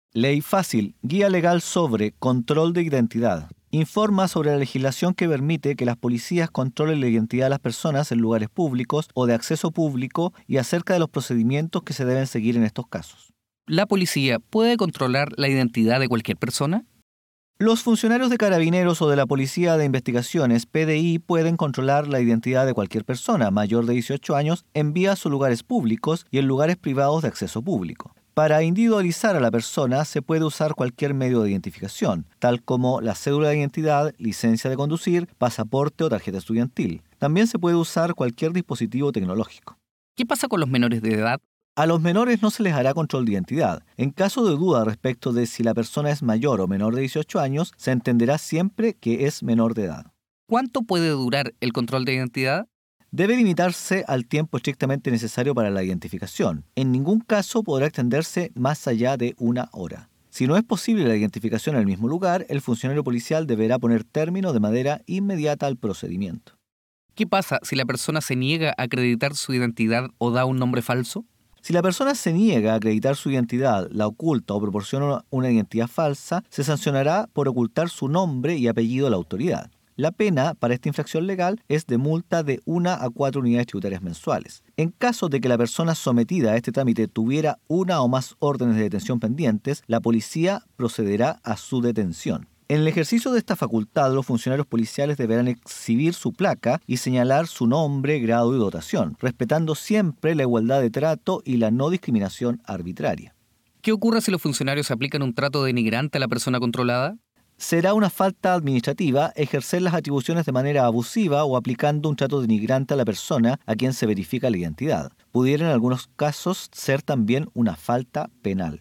Ley Fácil, guía legal sobre control de identidad. Informa sobre la legislación que permite que las policías controlen la identidad de las personas en lugares públicos o de acceso público y acerca de los procedimientos que se deben seguir en estos casos. ¿La policía puede controlar la identidad de cualquier persona? Los funcionarios de Carabineros o de la Policía de Investigaciones, PDI, pueden controlar la identidad de cualquier persona mayor de 18 años en vías o lugares públicos y en lugares privados de acceso público. Para individualizar a la persona se puede usar cualquier medio de identificación, tal como la cédula de identidad, licencia de conducir, pasaporte o tarjeta estudiantil. También se puede usar cualquier dispositivo tecnológico. ¿Qué pasa con los menores de edad? A los menores no se les hará control de identidad. En caso de duda respecto de si la persona es mayor o menor de 18 años, se entenderá siempre que es menor de edad. ¿Cuánto puede durar el control de identidad? Debe limitarse al tiempo estrictamente necesario para la identificación. En ningún caso podrá extenderse más allá de 1 hora. Si no es posible la identificación en el mismo lugar, el funcionario policial deberá poner término de manera inmediata al procedimiento. ¿Qué pasa si la persona se niega a acreditar su identidad o da un nombre falso? Si la persona se niega a acreditar su identidad, la oculta o proporciona una identidad falsa, se sancionará por ocultar su nombre y apellido a la autoridad. La pena para esta infracción legal es de multa de 1 a 4 unidades tributarias mensuales. En caso de que la persona sometida a este trámite tuviera 1 o más órdenes de detención pendientes, la policía procederá a su detención. En el ejercicio de esta facultad, los funcionarios policiales deberán exhibir su placa y señalar su nombre, grado y dotación, respetando siempre la igualdad de trato y la no discriminación arbitraria. ¿Qué ocurre si los funcionarios aplican un trato denigrante a la persona controlada? Será una falta administrativa ejercer las atribuciones de manera abusiva o aplicando un trato denigrante a la persona a quien se verifica la identidad. Pudiera en algunos casos ser también una falta penal.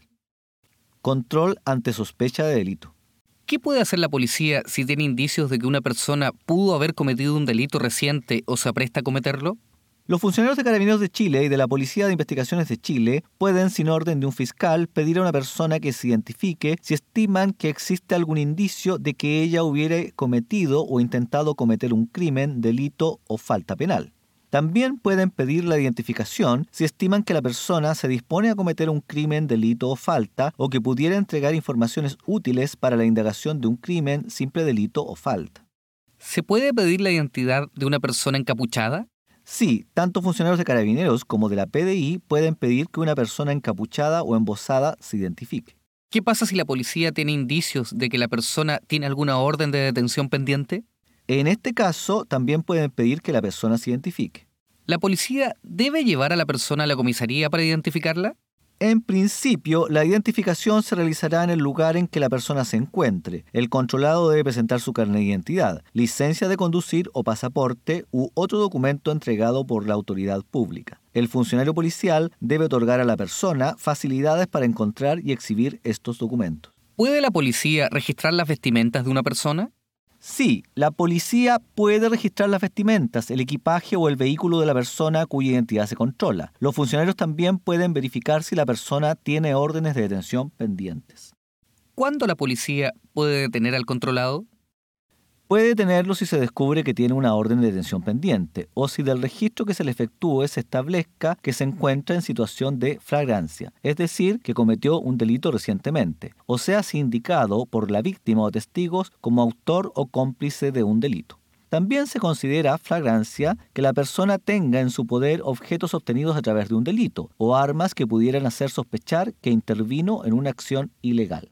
Control ante sospecha de delito. ¿Qué puede hacer la policía si tiene indicios de que una persona pudo haber cometido un delito reciente o se apresta a cometerlo? Los funcionarios de Carabineros de Chile y de la Policía de Investigaciones de Chile pueden, sin orden de un fiscal, pedir a una persona que se identifique si estiman que existe algún indicio de que ella hubiera cometido o intentado cometer un crimen, delito o falta penal. También pueden pedir la identificación si estiman que la persona se dispone a cometer un crimen, delito o falta, o que pudiera entregar informaciones útiles para la indagación de un crimen, simple delito o falta. ¿Se puede pedir la identidad de una persona encapuchada? Sí, tanto funcionarios de Carabineros como de la PDI pueden pedir que una persona encapuchada o embosada se identifique. ¿Qué pasa si la policía tiene indicios de que la persona tiene alguna orden de detención pendiente? En este caso, también pueden pedir que la persona se identifique. ¿La policía debe llevar a la persona a la comisaría para identificarla? En principio, la identificación se realizará en el lugar en que la persona se encuentre. El controlado debe presentar su carnet de identidad, licencia de conducir o pasaporte u otro documento entregado por la autoridad pública. El funcionario policial debe otorgar a la persona facilidades para encontrar y exhibir estos documentos. ¿Puede la policía registrar las vestimentas de una persona? Sí, la policía puede registrar las vestimentas, el equipaje o el vehículo de la persona cuya identidad se controla. Los funcionarios también pueden verificar si la persona tiene órdenes de detención pendientes. ¿Cuándo la policía puede detener al controlado? Puede detenerlo si se descubre que tiene una orden de detención pendiente o si del registro que se le efectúe se establezca que se encuentra en situación de flagrancia, es decir, que cometió un delito recientemente, o sea, si indicado por la víctima o testigos como autor o cómplice de un delito. También se considera flagrancia que la persona tenga en su poder objetos obtenidos a través de un delito o armas que pudieran hacer sospechar que intervino en una acción ilegal.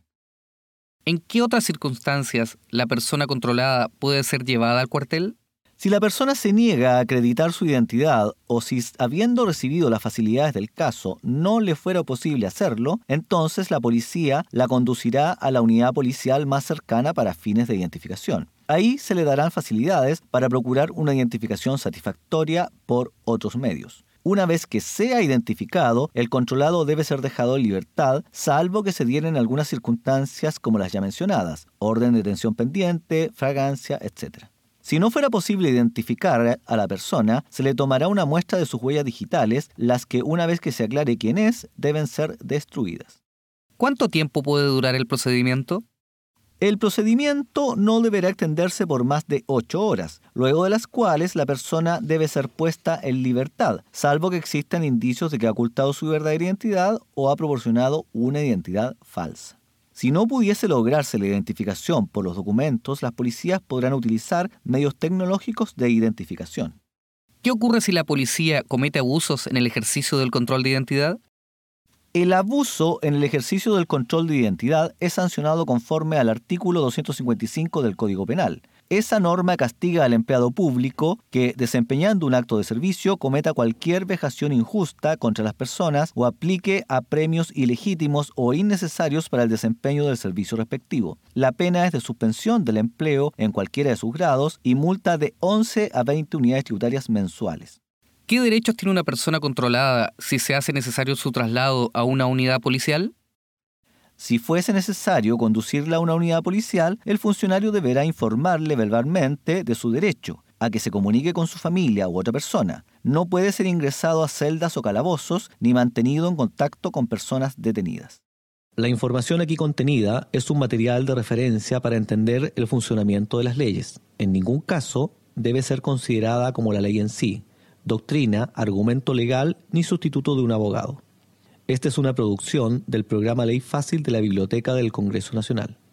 ¿En qué otras circunstancias la persona controlada puede ser llevada al cuartel? Si la persona se niega a acreditar su identidad o si, habiendo recibido las facilidades del caso, no le fuera posible hacerlo, entonces la policía la conducirá a la unidad policial más cercana para fines de identificación. Ahí se le darán facilidades para procurar una identificación satisfactoria por otros medios. Una vez que sea identificado, el controlado debe ser dejado en libertad, salvo que se dieran algunas circunstancias como las ya mencionadas, orden de detención pendiente, flagrancia, etc. Si no fuera posible identificar a la persona, se le tomará una muestra de sus huellas digitales, las que una vez que se aclare quién es, deben ser destruidas. ¿Cuánto tiempo puede durar el procedimiento? El procedimiento no deberá extenderse por más de 8 horas, luego de las cuales la persona debe ser puesta en libertad, salvo que existan indicios de que ha ocultado su verdadera identidad o ha proporcionado una identidad falsa. Si no pudiese lograrse la identificación por los documentos, las policías podrán utilizar medios tecnológicos de identificación. ¿Qué ocurre si la policía comete abusos en el ejercicio del control de identidad? El abuso en el ejercicio del control de identidad es sancionado conforme al artículo 255 del Código Penal. Esa norma castiga al empleado público que, desempeñando un acto de servicio, cometa cualquier vejación injusta contra las personas o aplique a premios ilegítimos o innecesarios para el desempeño del servicio respectivo. La pena es de suspensión del empleo en cualquiera de sus grados y multa de 11 a 20 unidades tributarias mensuales. ¿Qué derechos tiene una persona controlada si se hace necesario su traslado a una unidad policial? Si fuese necesario conducirla a una unidad policial, el funcionario deberá informarle verbalmente de su derecho a que se comunique con su familia u otra persona. No puede ser ingresado a celdas o calabozos ni mantenido en contacto con personas detenidas. La información aquí contenida es un material de referencia para entender el funcionamiento de las leyes. En ningún caso debe ser considerada como la ley en sí, doctrina, argumento legal ni sustituto de un abogado. Esta es una producción del programa Ley Fácil de la Biblioteca del Congreso Nacional.